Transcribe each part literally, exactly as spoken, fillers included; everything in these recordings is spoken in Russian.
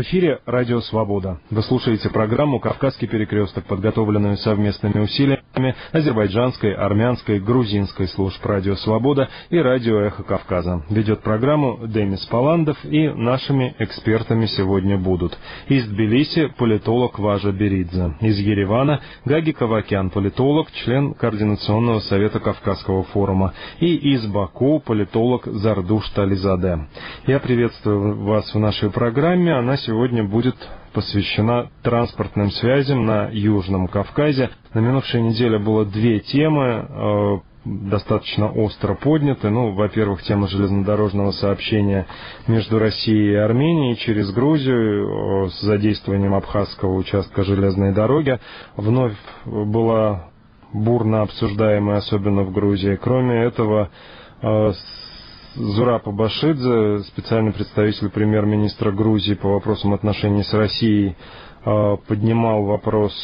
эфире «Радио Свобода». Вы слушаете программу «Кавказский перекресток», подготовленную совместными усилиями азербайджанской, армянской, грузинской служб «Радио Свобода» и «Радио Эхо Кавказа». Ведет программу Демис Паландов, и нашими экспертами сегодня будут: из Тбилиси политолог Важа Беридзе, из Еревана Гаги Кавакян, политолог, член Координационного совета Кавказского форума, и из Баку политолог Зардуш Тализаде. Я приветствую вас в нашей программе. Она сегодня будет посвящена транспортным связям на Южном Кавказе. На минувшей неделе было две темы, э, достаточно остро подняты. Ну, во-первых, тема железнодорожного сообщения между Россией и Арменией через Грузию э, с задействованием абхазского участка железной дороги вновь была бурно обсуждаемая, особенно в Грузии. Кроме этого, э, Зураб Абашидзе, специальный представитель премьер-министра Грузии по вопросам отношений с Россией, поднимал вопрос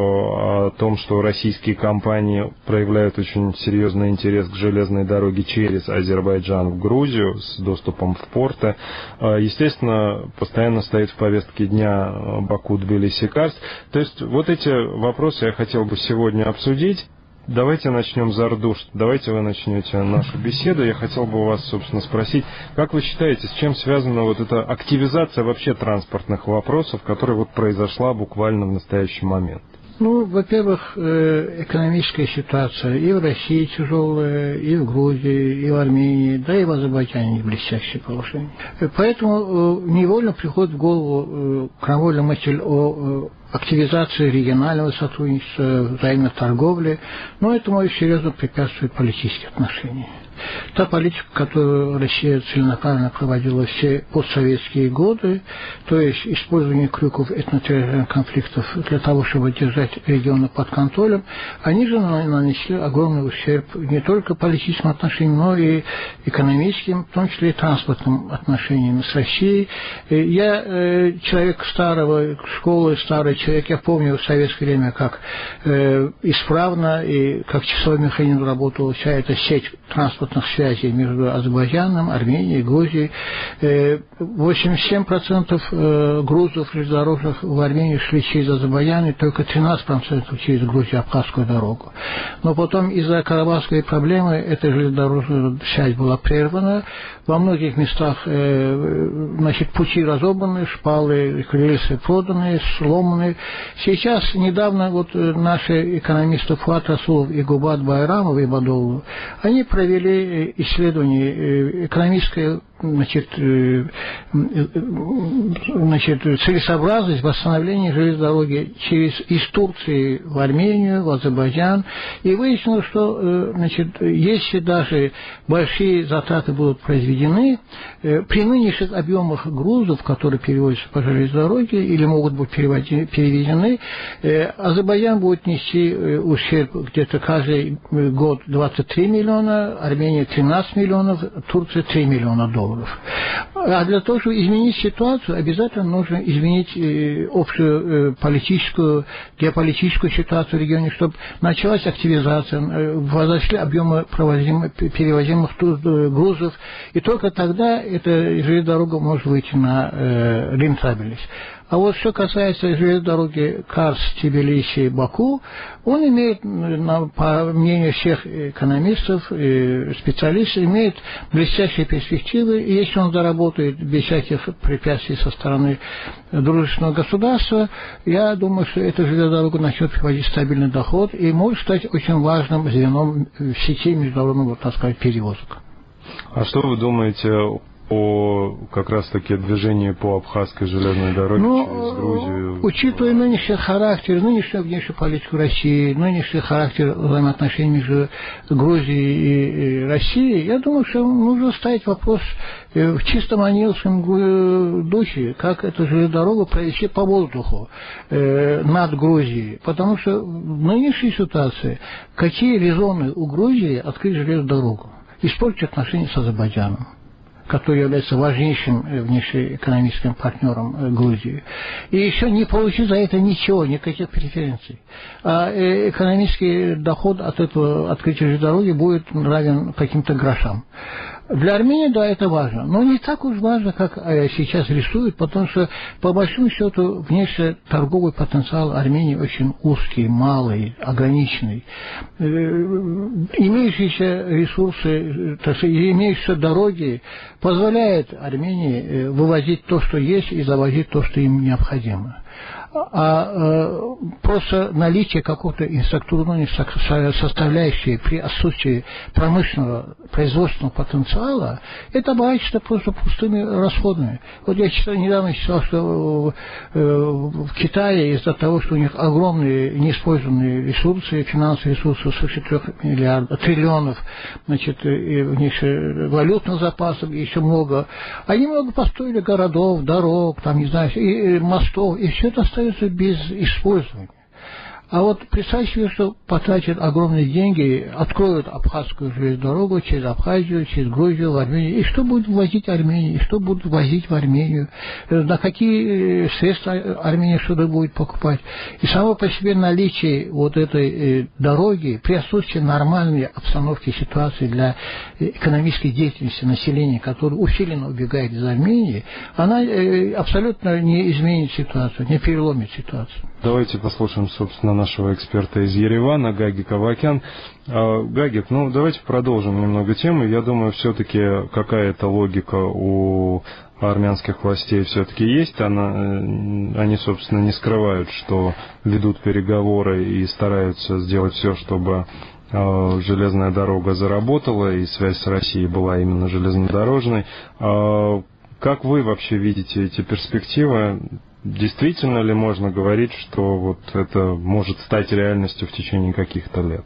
о том, что российские компании проявляют очень серьезный интерес к железной дороге через Азербайджан в Грузию с доступом в порты. Естественно, постоянно стоит в повестке дня Баку-Тбилиси-Карс. То есть вот эти вопросы я хотел бы сегодня обсудить. Давайте начнем, Зардуш. Давайте вы начнете нашу беседу. Я хотел бы у вас, собственно, спросить, как вы считаете, с чем связана вот эта активизация вообще транспортных вопросов, которая вот произошла буквально в настоящий момент? Ну, во-первых, экономическая ситуация и в России тяжелая, и в Грузии, и в Армении, да и в Азербайджане не блестящее положение. Поэтому невольно приходит в голову крамольная мысль о активизации регионального сотрудничества, взаимной торговли, но этому серьезно препятствуют политические отношения. Та политика, которую Россия целенаправленно проводила все постсоветские годы, то есть использование крюков этнотерриториальных конфликтов для того, чтобы держать регионы под контролем, они же нанесли огромный ущерб не только политическим отношениям, но и экономическим, в том числе и транспортным отношениям с Россией. Я э, человек старого школы, старый человек, я помню в советское время, как э, исправно и как часовой механизм работала вся эта сеть транспортных связей между Азербайджаном, Арменией, Грузией. восемьдесят семь процентов грузов железнодорожных в Армению шли через Азербайджан, и только тринадцать процентов через Грузию, Абхазскую дорогу. Но потом из-за карабахской проблемы эта железнодорожная связь была прервана. Во многих местах значит, пути разобраны, шпалы, рельсы проданы, сломаны. Сейчас, недавно, вот наши экономисты Фуат Расулов и Губат Байрамов и Бадолу, они провели исследование экономическое, значит, значит, целесообразность восстановления железной дороги через, из Турции в Армению, в Азербайджан, и выяснилось, что, значит, если даже большие затраты будут произведены, при нынешних объемах грузов, которые перевозятся по железной дороге или могут быть переведены, Азербайджан будет нести ущерб где-то каждый год двадцать три миллиона, Армения тринадцать миллионов, Турция три миллиона долларов. А для того, чтобы изменить ситуацию, обязательно нужно изменить э, общую э, политическую, геополитическую ситуацию в регионе, чтобы началась активизация, э, возросли объемы провозимых, перевозимых грузов, и только тогда эта железная дорога может выйти на э, рентабельность. А вот что касается железной дороги Карс, Тбилиси, Баку, он имеет, по мнению всех экономистов и специалистов, имеет блестящие перспективы, и если он заработает без всяких препятствий со стороны дружественного государства, я думаю, что эта железная дорога начнет приводить стабильный доход и может стать очень важным звеном в сети международного, так сказать, перевозок. А что вы думаете о как раз-таки движении по Абхазской железной дороге ну, через Грузию? Учитывая нынешний характер, нынешнюю внешнюю политику России, нынешний характер взаимоотношений между Грузией и Россией, я думаю, что нужно ставить вопрос в чисто маниловском духе, как эту железную дорогу провести по воздуху э, над Грузией. Потому что в нынешней ситуации какие резоны у Грузии открыть железную дорогу? Испортить отношения с Азербайджаном, который является важнейшим внешнеэкономическим партнером Грузии. И еще не получить за это ничего, никаких преференций. А экономический доход от этого открытия дороги будет равен каким-то грошам. Для Армении, да, это важно. Но не так уж важно, как сейчас рисуют, потому что, по большому счету, внешнеторговый потенциал Армении очень узкий, малый, ограниченный. Имеющиеся ресурсы, так сказать, имеющиеся дороги позволяют Армении вывозить то, что есть, и завозить то, что им необходимо. А э, просто наличие какого-то инфраструктурной составляющей при отсутствии промышленного производственного потенциала, это оборачивается просто пустыми расходами. Вот я читал, недавно читал, что э, в Китае из-за того, что у них огромные неиспользованные ресурсы, финансовые ресурсы свыше трех миллиардов, триллионов, значит, и у них валютных запасов и еще много, они много построили городов, дорог, там, не знаю, и, и мостов, и все это остается без использования. А вот представьте себе, что потратят огромные деньги, откроют Абхазскую железную дорогу через Абхазию, через Грузию, в Армению. И что будет возить Армения? И что будут возить в Армению? На какие средства Армения что-то будет покупать? И само по себе наличие вот этой дороги при отсутствии нормальной обстановки ситуации для экономической деятельности населения, которое усиленно убегает из Армении, она абсолютно не изменит ситуацию, не переломит ситуацию. Давайте послушаем, собственно, нашего эксперта из Еревана, Гагик Авакян. Гагик, ну давайте продолжим немного тему. Я думаю, все-таки какая-то логика у армянских властей все-таки есть. Она, они, собственно, не скрывают, что ведут переговоры и стараются сделать все, чтобы железная дорога заработала, и связь с Россией была именно железнодорожной. Как вы вообще видите эти перспективы? Действительно ли можно говорить, что вот это может стать реальностью в течение каких-то лет?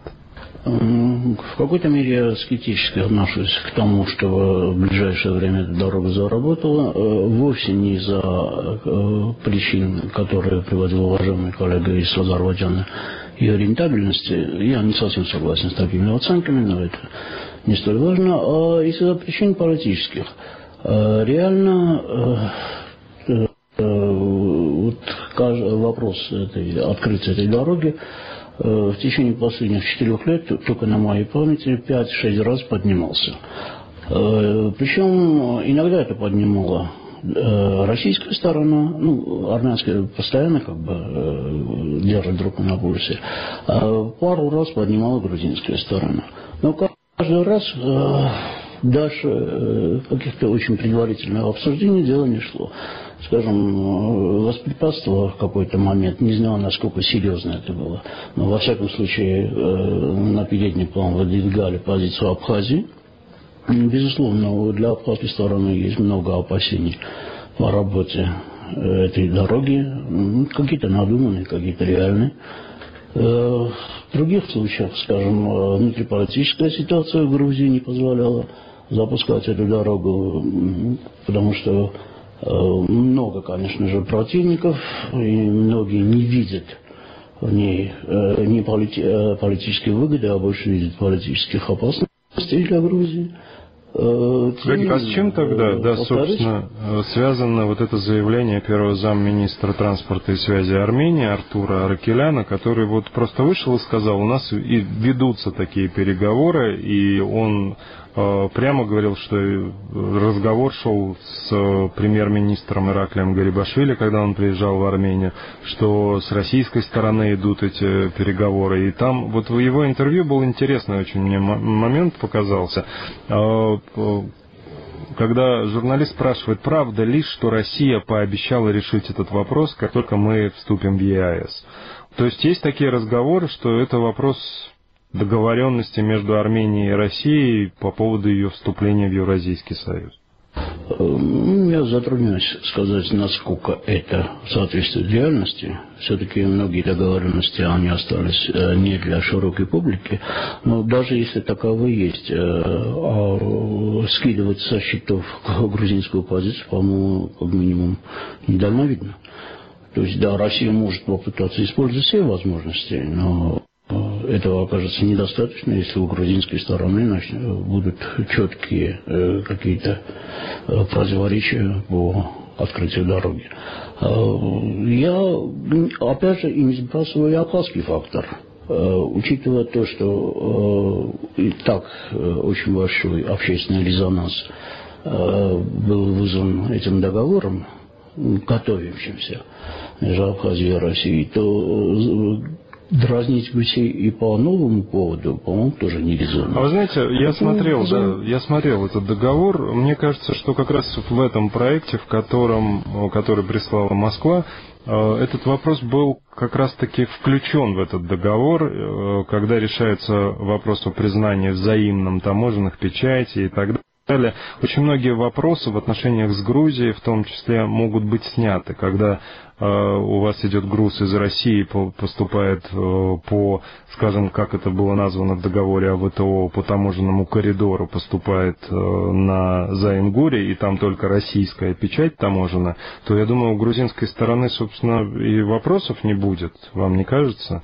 В какой-то мере я скептически отношусь к тому, что в ближайшее время эта дорога заработала. Вовсе не из-за причин, которые приводил уважаемый коллега из Азербайджана, и рентабельности. Я не совсем согласен с такими оценками, но это не столь важно. А из-за причин политических. Реально... Вот вопрос этой, открытия этой дороги в течение последних четырех лет, только на моей памяти, пять-шесть раз поднимался. Причем иногда это поднимала российская сторона, ну, армянская постоянно как бы держит руку на пульсе, а пару раз поднимала грузинская сторона. Но каждый раз дальше каких-то очень предварительных обсуждений дело не шло. Скажем, воспрепятствовало в какой-то момент, не знаю, насколько серьезно это было, но во всяком случае на передний план выдвигали позицию Абхазии. Безусловно, для абхазской стороны есть много опасений по работе этой дороги, какие-то надуманные, какие-то реальные. В других случаях, скажем, внутриполитическая ситуация в Грузии не позволяла запускать эту дорогу, потому что много, конечно же, противников, и многие не видят в ней не полити- политические выгоды, а больше видят политических опасностей для Грузии. Гагик, а с чем тогда, да, собственно, связано вот это заявление первого замминистра транспорта и связи Армении Артура Аракеляна, который вот просто вышел и сказал, у нас и ведутся такие переговоры, и он э, прямо говорил, что разговор шел с премьер-министром Ираклием Гарибашвили, когда он приезжал в Армению, что с российской стороны идут эти переговоры, и там вот в его интервью был интересный очень мне момент показался. Э, Когда журналист спрашивает, правда ли, что Россия пообещала решить этот вопрос, как только мы вступим в ЕАЭС. То есть есть такие разговоры, что это вопрос договоренности между Арменией и Россией по поводу ее вступления в Евразийский союз. Я затрудняюсь сказать, насколько это соответствует реальности. Все-таки многие договоренности, они остались не для широкой публики. Но даже если таковые есть, а скидывать со счетов грузинскую позицию, по-моему, как минимум недальновидно. То есть, да, Россия может попытаться использовать все возможности, но этого окажется недостаточно, если у грузинской стороны будут четкие э, какие-то э, противоречия по открытию дороги. Э, я, опять же, и не сбрасываю абхазский фактор. Учитывая то, что и так очень большой общественный резонанс был вызван этим договором, готовящимся между Абхазией и Россией, то дразнить гусей и по новому поводу, по-моему, тоже не резонно. А вы знаете, я смотрел, да, я смотрел этот договор. Мне кажется, что как раз в этом проекте, в котором, который прислала Москва, этот вопрос был как раз-таки включен в этот договор, когда решается вопрос о признании взаимном таможенных печатей и так далее. Очень многие вопросы в отношениях с Грузией, в том числе, могут быть сняты, когда э, у вас идет груз из России, по, поступает э, по, скажем, как это было названо в договоре о ВТО, по таможенному коридору поступает э, на Заингуре, и там только российская печать таможенная, то, я думаю, у грузинской стороны, собственно, и вопросов не будет, вам не кажется?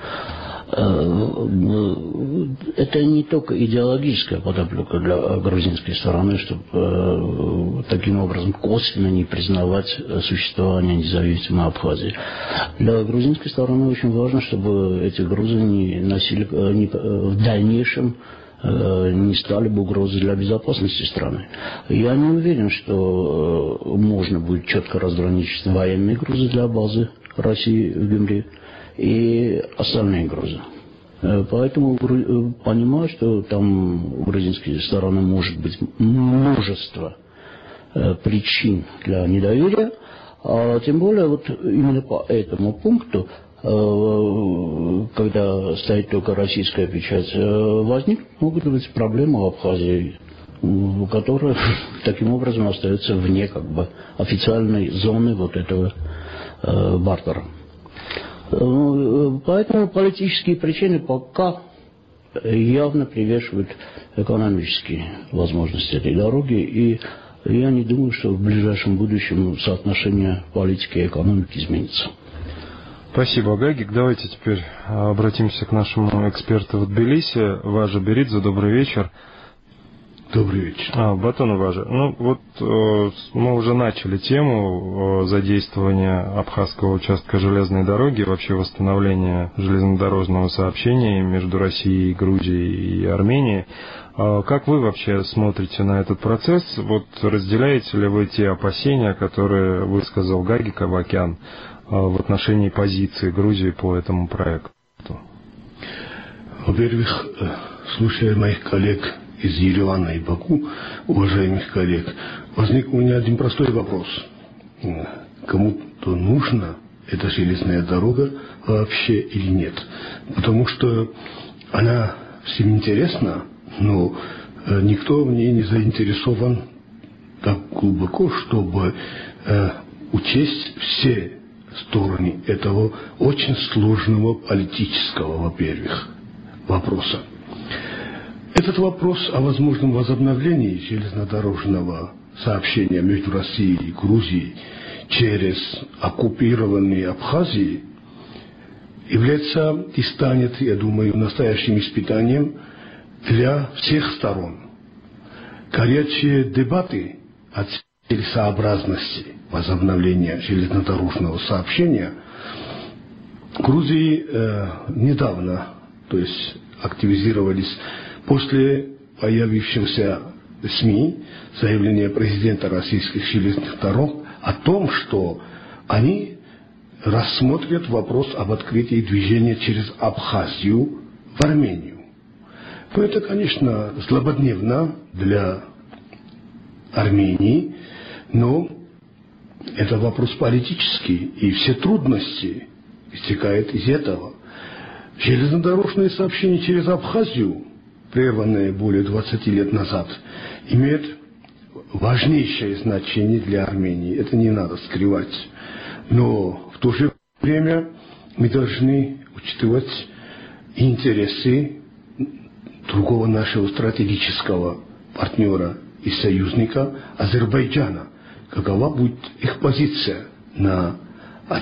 Это не только идеологическая подоплека для грузинской стороны, чтобы таким образом косвенно не признавать существование независимой Абхазии. Для грузинской стороны очень важно, чтобы эти грузы не носили, не, в дальнейшем не стали бы угрозой для безопасности страны. Я не уверен, что можно будет четко разграничить военные грузы для базы России в Гюмри и остальные грузы. Поэтому понимаю, что там у грузинской стороны может быть множество причин для недоверия, а тем более вот именно по этому пункту, когда стоит только российская печать, возникнут, могут быть проблемы в Абхазии, которая таким образом остается вне как бы официальной зоны вот этого бартера. Поэтому политические причины пока явно превешивают экономические возможности этой дороги, и я не думаю, что в ближайшем будущем соотношение политики и экономики изменится. Спасибо, Гагик. Давайте теперь обратимся к нашему эксперту в Тбилиси. Важа Беридзе, добрый вечер. Добрый вечер. А, Батон Важа. Ну, вот э, мы уже начали тему э, задействования Абхазского участка железной дороги, вообще восстановления железнодорожного сообщения между Россией, Грузией и Арменией. Э, как вы вообще смотрите на этот процесс? Вот разделяете ли вы те опасения, которые высказал Гагик Авакян э, в отношении позиции Грузии по этому проекту? Во-первых, слушая моих коллег из Еревана и Баку, уважаемых коллег, возник у меня один простой вопрос. Кому-то нужна эта железная дорога вообще или нет? Потому что она всем интересна, но никто в ней не заинтересован так глубоко, чтобы э, учесть все стороны этого очень сложного политического, во-первых, вопроса. Этот вопрос о возможном возобновлении железнодорожного сообщения между Россией и Грузией через оккупированные Абхазии является и станет, я думаю, настоящим испытанием для всех сторон. Горячие дебаты о целесообразности возобновления железнодорожного сообщения Грузии э, недавно, то есть активизировались после появившегося в СМИ заявления президента российских железных дорог о том, что они рассмотрят вопрос об открытии движения через Абхазию в Армению. Но это, конечно, злободневно для Армении, но это вопрос политический, и все трудности истекают из этого. Железнодорожное сообщение через Абхазию, прерванное более двадцати лет назад, имеет важнейшее значение для Армении. Это не надо скрывать. Но в то же время мы должны учитывать интересы другого нашего стратегического партнера и союзника Азербайджана. Какова будет их позиция на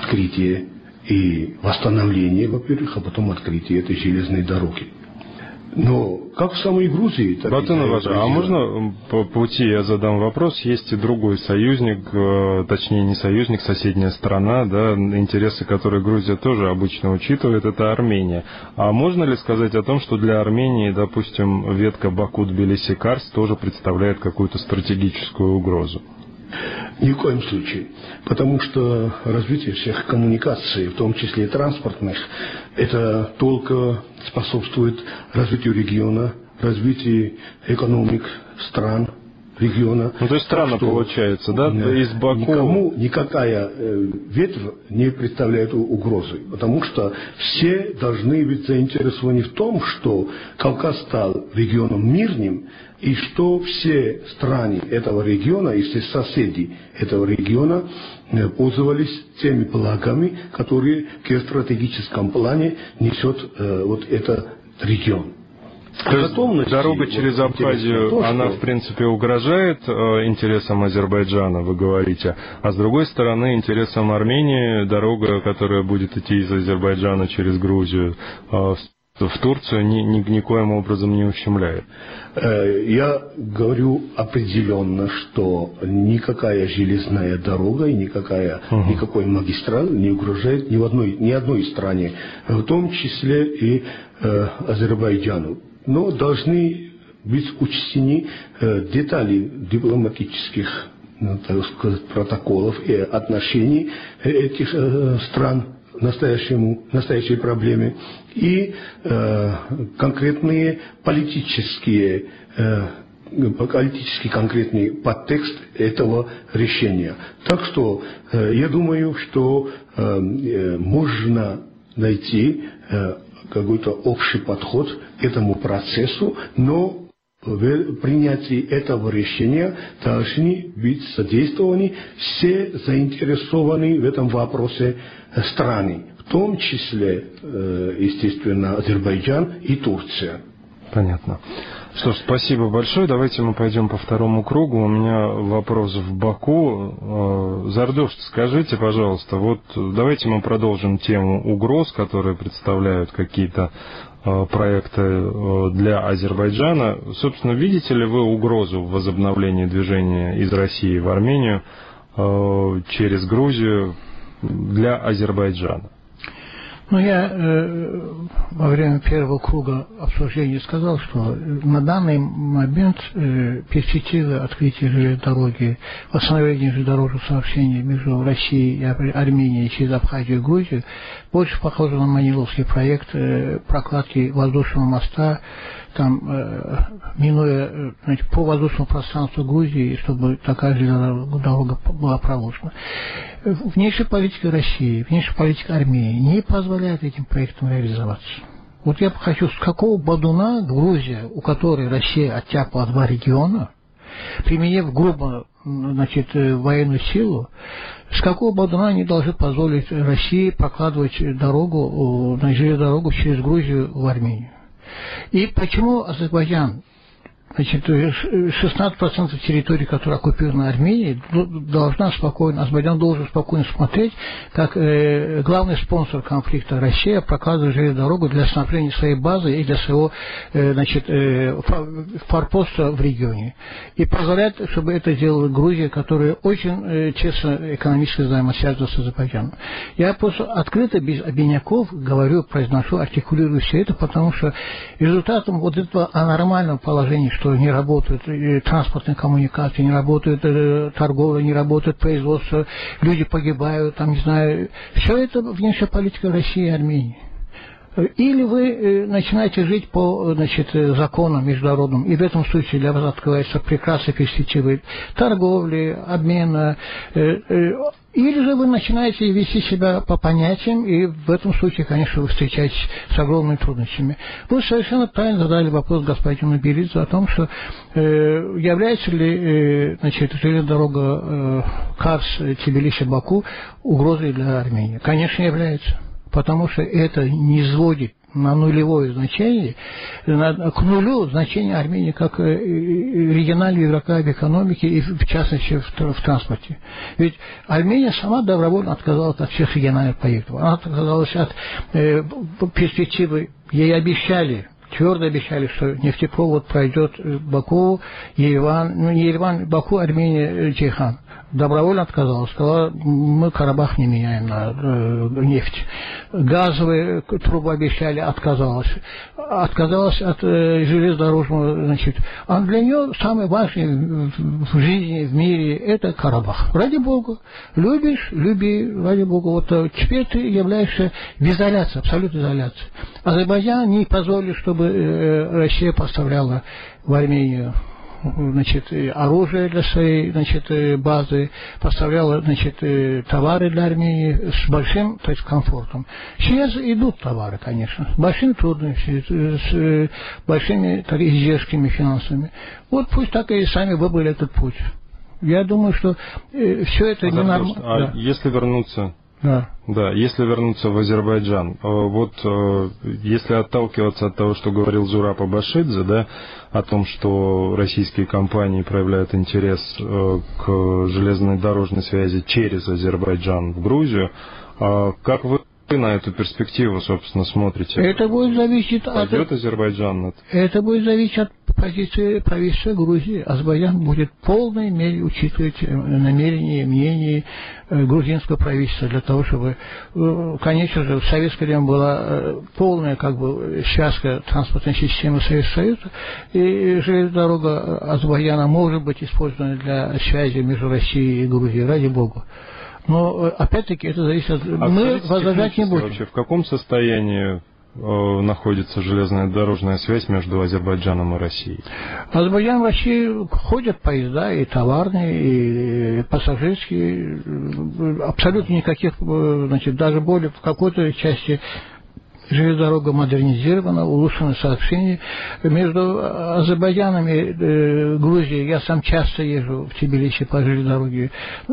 открытие и восстановление, во-первых, а потом открытие этой железной дороги. Но как в самой Грузии, так Батун и Иванович, а можно по пути я задам вопрос? Есть и другой союзник, точнее не союзник, соседняя страна, да, интересы которой Грузия тоже обычно учитывает, это Армения. А можно ли сказать о том, что для Армении, допустим, ветка Баку-Тбилиси-Карс тоже представляет какую-то стратегическую угрозу? Ни в коем случае. Потому что развитие всех коммуникаций, в том числе и транспортных, это только способствует развитию региона, развитию экономик стран региона. Ну, то есть странно что, получается, да? Из Баку... Никому никакая э, ветвь не представляет угрозы, потому что все должны быть заинтересованы в том, что Кавказ стал регионом мирным, и что все страны этого региона и все соседи этого региона пользовались теми благами, которые в стратегическом плане несет э, вот этот регион. То есть дорога через Абхазию, то, она, что... в принципе, угрожает э, интересам Азербайджана, вы говорите, а с другой стороны, интересам Армении дорога, которая будет идти из Азербайджана через Грузию э, в Турцию, ни, ни, никоим образом не ущемляет. Я говорю определенно, что никакая железная дорога и никакая, угу. никакой магистраль не угрожает ни, в одной, ни одной стране, в том числе и э, Азербайджану. Но должны быть учтены э, детали дипломатических, ну, так сказать, протоколов и отношений этих э, стран к настоящему, настоящей проблеме и э, конкретные политические, э, политический конкретный подтекст этого решения. Так что э, я думаю, что э, можно найти э, какой-то общий подход к этому процессу, но в принятии этого решения должны быть задействованы все заинтересованные в этом вопросе страны, в том числе, естественно, Азербайджан и Турция. Понятно. Что ж, спасибо большое. Давайте мы пойдем по второму кругу. У меня вопрос в Баку. Зардошт, скажите, пожалуйста, вот давайте мы продолжим тему угроз, которые представляют какие-то проекты для Азербайджана. Собственно, видите ли вы угрозу в возобновлении движения из России в Армению через Грузию для Азербайджана? Ну, я э, во время первого круга обсуждения сказал, что на данный момент э, перспективы открытия железной дороги, восстановления железнодорожных сообщений между Россией и Арменией через Абхазию и Грузию больше похожи на маниловский проект э, прокладки воздушного моста, там, э, минуя, значит, по воздушному пространству Грузии, чтобы такая железная дорога была проложена. Внешняя политика России, внешняя политика Армении не позволяет этим проектам реализоваться. Вот я хочу, с какого бодуна Грузия, у которой Россия оттяпала два региона, применив грубо, значит, военную силу, с какого бодуна они должны позволить России прокладывать дорогу, железную дорогу через Грузию в Армению? И почему Азербайджан, значит, шестнадцать процентов территории, которая оккупирована Арменией, должна спокойно, Азербайджан должен спокойно смотреть, как э, главный спонсор конфликта Россия прокладывает железную дорогу для снабжения своей базы и для своего э, значит, э, форпоста в регионе. И позволяет, чтобы это делала Грузия, которая очень э, честно экономически взаимосвязана с Азербайджаном. Я просто открыто, без обиняков говорю, произношу, артикулирую все это, потому что результатом вот этого анормального положения, что не работают транспортные коммуникации, не работает торговля, не работает производство, люди погибают, там, не знаю. Все это внешняя политика России и Армении. Или вы начинаете жить по, значит, законам международным, и в этом случае для вас открываются прекрасные перспективы торговли, обмена, или же вы начинаете вести себя по понятиям, и в этом случае, конечно, вы встречаетесь с огромными трудностями. Вы совершенно правильно задали вопрос господину Белидзе о том, что э, является ли э, значит, железная дорога э, Карс-Тбилиси-Баку угрозой для Армении. Конечно, является, потому что это не сводит на нулевое значение, на, к нулю значение Армении как регионального игрока в экономике и в частности в, в транспорте. Ведь Армения сама добровольно отказалась от всех региональных проектов. Она отказалась от э, перспективы, ей обещали твердо обещали, что нефтепровод пройдет Баку, Ереван, ну не Ереван, Баку, Армения, Джейхан. Добровольно отказалась, сказала, мы Карабах не меняем на э, нефть. Газовые трубы обещали, отказалась. Отказалась от э, железнодорожного, значит. А для нее самое важное в жизни, в мире, это Карабах. Ради Бога. Любишь, люби, ради Бога. Вот теперь ты являешься в изоляции, абсолютной изоляции. Азербайджан не позволит, чтобы э, Россия поставляла в Армению, значит, оружие для своей, значит, базы, поставляла, значит, товары для Армении с большим, то есть, комфортом. Сейчас идут товары, конечно, с большими трудностями, с большими так, издержками финансовыми. Вот пусть так и сами выбрали этот путь. Я думаю, что э, все это не нормально. А да. если вернуться... Да. Да, если вернуться в Азербайджан, вот если отталкиваться от того, что говорил Зураб Абашидзе, да, о том, что российские компании проявляют интерес к железной дорожной связи через Азербайджан в Грузию, как вы на эту перспективу, собственно, смотрите? Это будет зависеть Пойдет от... Азербайджан? Это будет зависеть от позиции правительства Грузии. Азербайджан будет в полной мере учитывать намерения, мнения грузинского правительства для того, чтобы, конечно же, в советское время была полная как бы связка транспортной системы Советского Союза, и железная дорога Азербайджана может быть использована для связи между Россией и Грузией, ради Бога. Но, опять-таки, это зависит от... А Мы возражать не будем. Вообще, в каком состоянии э, находится железная дорожная связь между Азербайджаном и Россией? Азербайджан, в России ходят поезда, и товарные, и пассажирские. Абсолютно никаких, значит, даже более в какой-то части... Железная дорога модернизирована, улучшено сообщение. Между Азербайджаном и э, Грузией я сам часто езжу в Тбилиси по железной дороге.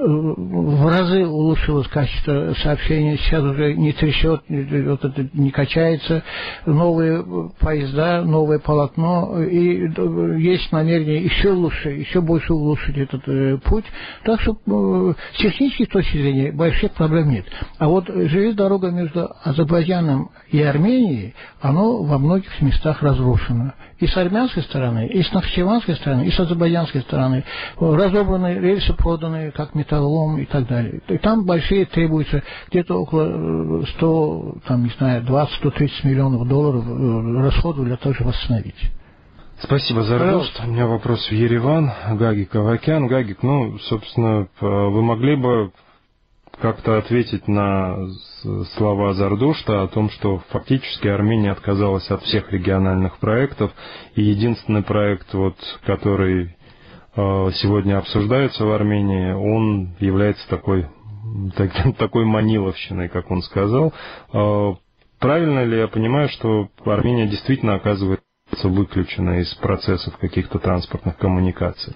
В разы улучшилось качество сообщения. Сейчас уже не трясет, вот это не качается. Новые поезда, новое полотно. И есть намерение еще лучше, еще больше улучшить этот э, путь. Так что э, с технической точки зрения больших проблем нет. А вот железная дорога между Азербайджаном и Армении, оно во многих местах разрушено. И с армянской стороны, и с нахчеванской стороны, и с азербайджанской стороны. Разобраны рельсы, проданные как металлолом и так далее. И там большие требуются где-то около сто, там, не знаю, двадцать - сто тридцать миллионов долларов расходов для того, чтобы восстановить. Спасибо, Зардошт. У меня вопрос в Ереван. Гагик Авакян. Гагик, ну, собственно, вы могли бы как-то ответить на слова Зардошта о том, что фактически Армения отказалась от всех региональных проектов, и единственный проект, вот, который э, сегодня обсуждается в Армении, он является такой, так, такой маниловщиной, как он сказал. Э, правильно ли я понимаю, что Армения действительно оказывается выключена из процессов каких-то транспортных коммуникаций?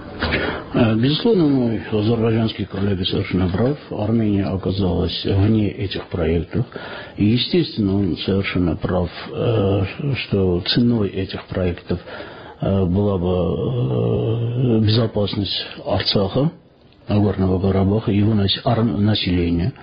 Безусловно, мой азербайджанский коллега совершенно прав. Армения оказалась вне этих проектов. И, естественно, он совершенно прав, что ценой этих проектов была бы безопасность Арцаха, Нагорного Карабаха, его населения.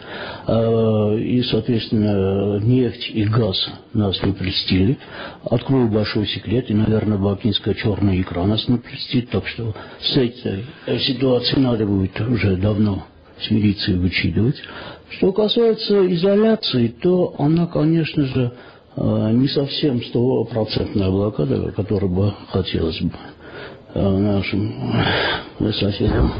И, соответственно, нефть и газ нас не прельстили. Открою большой секрет, и, наверное, бакинская черная икра нас не прельстит. Так что с этой ситуацией надо будет уже давно смириться и вычитывать. Что касается изоляции, то она, конечно же, не совсем стопроцентная блокада, которую бы хотелось бы нашим соседям,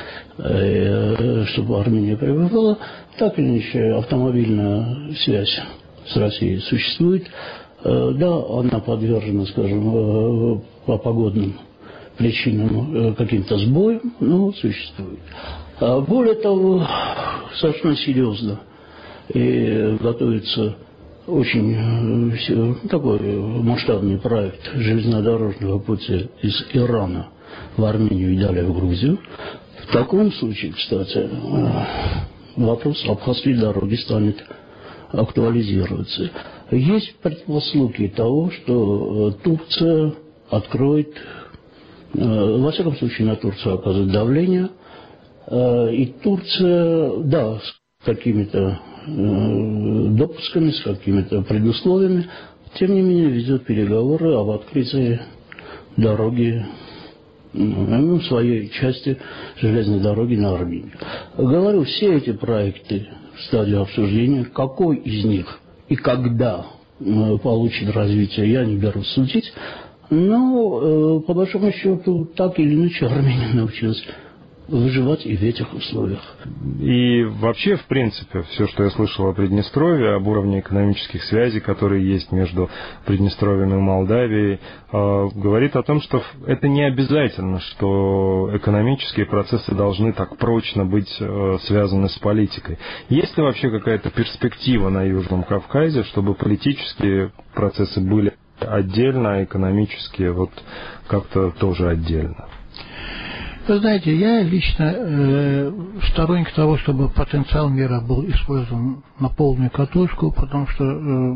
чтобы Армения пребывала. Так или иначе, автомобильная связь с Россией существует. Да, она подвержена, скажем, по погодным причинам каким-то сбоям, но существует. Более того, совершенно серьезно и готовится очень такой масштабный проект железнодорожного пути из Ирана в Армению и далее в Грузию. В таком случае, кстати, вопрос абхазской дороги станет актуализироваться. Есть предпосылки того, что Турция откроет, во всяком случае на Турцию оказывает давление, и Турция, да, с какими-то допусками, с какими-то предусловиями, тем не менее ведет переговоры об открытии дороги, ну, своей части железной дороги на Армению. Говорю, все эти проекты в стадии обсуждения, какой из них и когда получит развитие, я не берусь судить, но по большому счету так или иначе Армения научилась выживать и в этих условиях. И вообще, в принципе, все, что я слышал о Приднестровье, об уровне экономических связей, которые есть между Приднестровьем и Молдавией, э, говорит о том, что это не обязательно, что экономические процессы должны так прочно быть э, связаны с политикой. Есть ли вообще какая-то перспектива на Южном Кавказе, чтобы политические процессы были отдельно, а экономические вот как-то тоже отдельно? Вы знаете, я лично э, сторонник того, чтобы потенциал мира был использован на полную катушку, потому что э,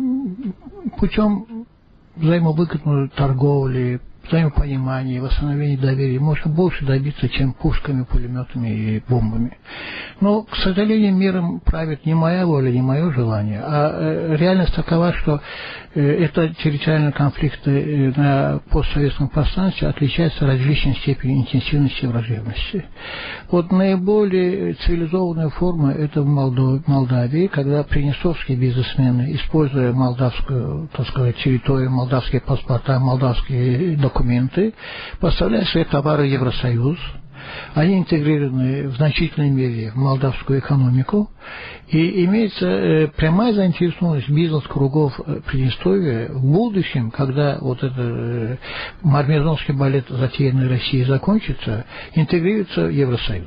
путем взаимовыгодной торговли, взаимопонимания, восстановления доверия можно больше добиться, чем пушками, пулеметами и бомбами. Но, к сожалению, миром правит не моя воля, не мое желание, а э, реальность такова, что э, это территориальные конфликты э, на постсоветском пространстве отличаются различной степенью интенсивности и враждебности. Вот наиболее цивилизованная форма это в Молдов... Молдавии, когда приднестровские бизнесмены, используя молдавскую, так сказать, территорию, молдавские паспорта, молдавские документы, поставляют свои товары в Евросоюз. Они интегрированы в значительной мере в молдавскую экономику, и имеется э, прямая заинтересованность бизнес-кругов Приднестровья в будущем, когда вот этот э, мармезонский балет, затеянный Россией, закончится, интегрируется в Евросоюз.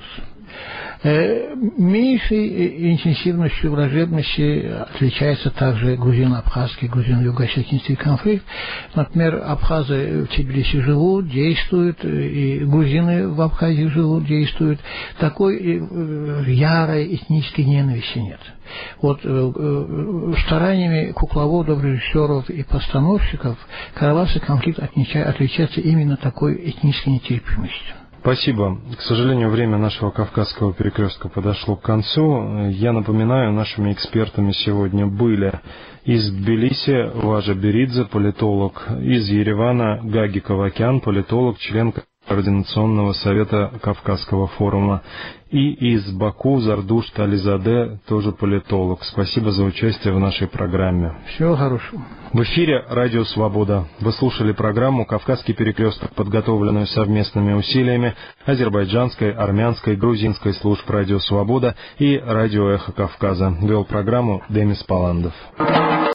Э, меньшей интенсивностью враждебности отличается также грузино-абхазский, грузино-юго-осетинский конфликт. Например, абхазы в Тбилиси живут, действуют, и грузины в Абхазии живут, действуют. Такой э, ярой этнической ненависти нет. Вот э, стараниями кукловодов, режиссеров и постановщиков карабахский конфликт отличается именно такой этнической нетерпимостью. Спасибо. К сожалению, время нашего Кавказского перекрестка подошло к концу. Я напоминаю, нашими экспертами сегодня были из Тбилиси Важа Беридзе, политолог, из Еревана Гаги Кавакян, политолог, член Координационного совета Кавказского форума, и из Баку Зардуш Тализаде, тоже политолог. Спасибо за участие в нашей программе. Всего хорошего. В эфире Радио Свобода. Вы слушали программу «Кавказский перекресток», подготовленную совместными усилиями азербайджанской, армянской, грузинской служб Радио Свобода и Радио Эхо Кавказа. Вел программу Демис Паландов.